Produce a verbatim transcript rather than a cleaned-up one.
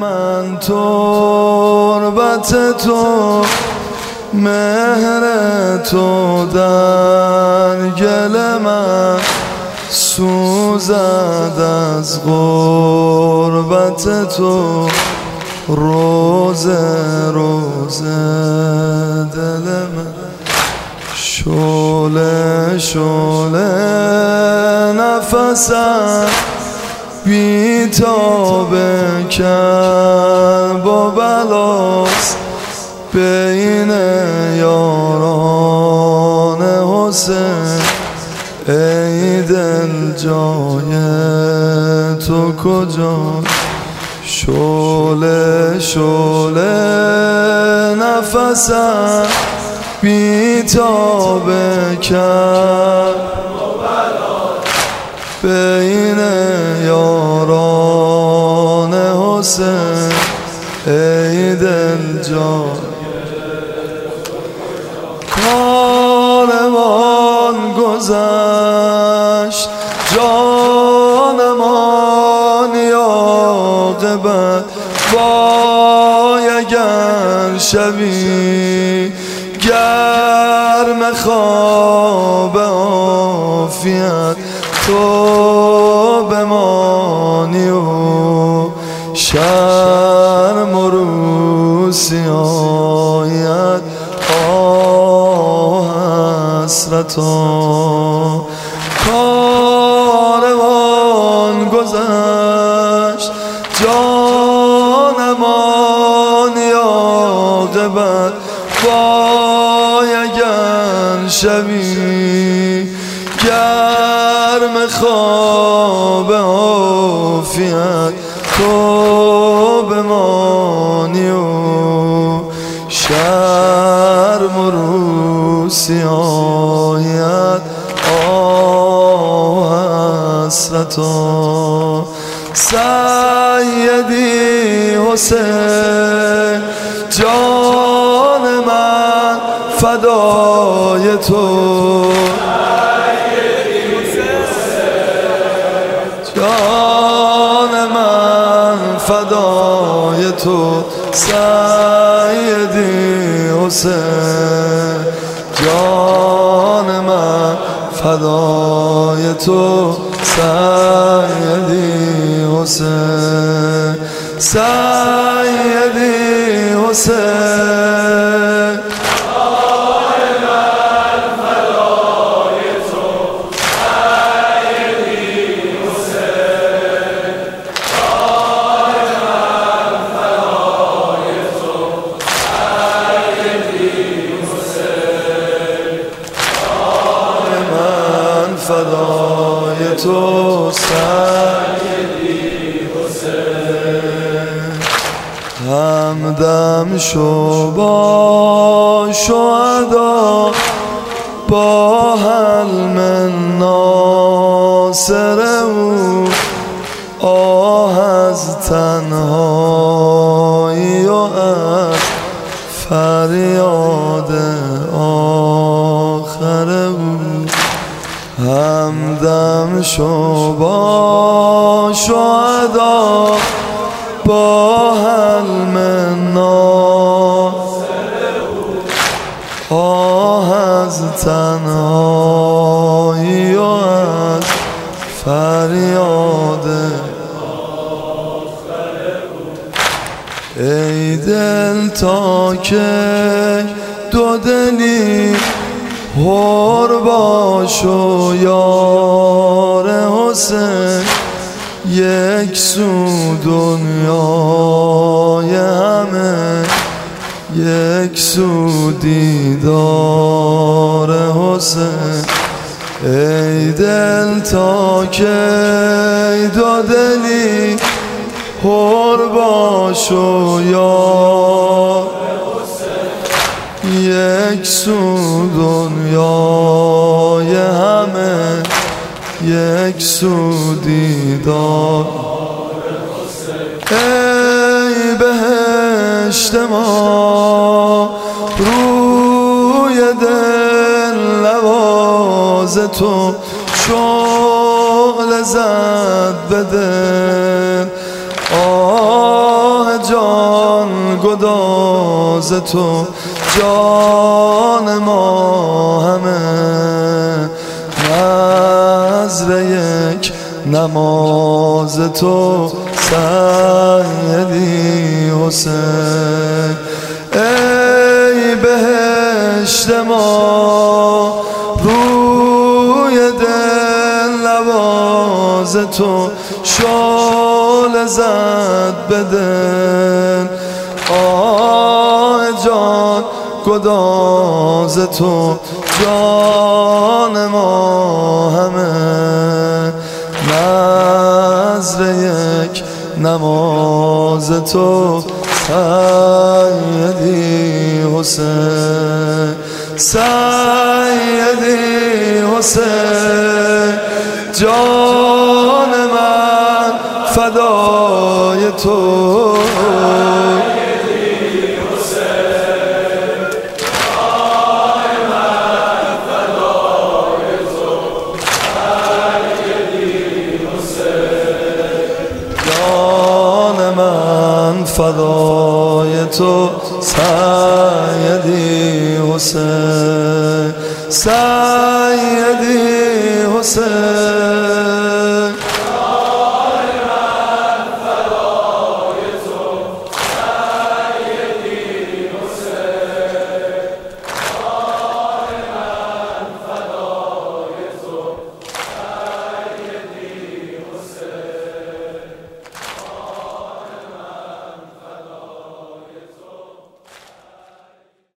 من تربت تو، مهر تو در گل من سوزد از غربت تو، روزه روزه دل من. شعله شعله نفسم بی تاب کرب و بلاست، بین یاران حسین ای دل جای تو کجا؟ شعله شعله نفسم بی تاب کرب و بلاست، بین یاران حسین ای دل جای. کاروان گذشت جانمان عاقبت، وای اگر شبی گرم خواب عافیت تو بمانی و شرم و روسی آید آه حسرتا. کاروان گذشت جانمان عاقبت، وای اگر شبی گرم خواب عافیت تو بمانی و شرم و روسی آید آه حسرتا. سیدی حسین جان من فدای تو، جان من فدای تو. سیدی حسین جان من فدای تو، سیدی حسین، سیدی حسین فدای تو، سیدی حسین. همدم شو با شهدا، با حلم ناصر او، آه از تنهایی و از فریاد آخر او. همدم شو با شهدا، با حلم ناصر او، آه از تنهایی و از فریاد آخر او. ای دل تا که دو دلی حر باش و یار حسین، یک سو دنیای همه، یک سو دیدار حسین. ای دل تا که دو دلی حر باش و یار یک سو دنیای همه، یک سو دیدار. ای بهشت ما روی دل نواز تو، شعله زد به دل آه گداز تو جان ما همه نذر یک نماز تو سیدی حسین. ای بهشت ما روی دل نواز تو شعله زد به دل، آه جان گداز تو جان ما همه نذر یک نماز تو سیدی حسین. سیدی حسین جان من فدای تو، فدای تو سیدی حسین. سیدی حسین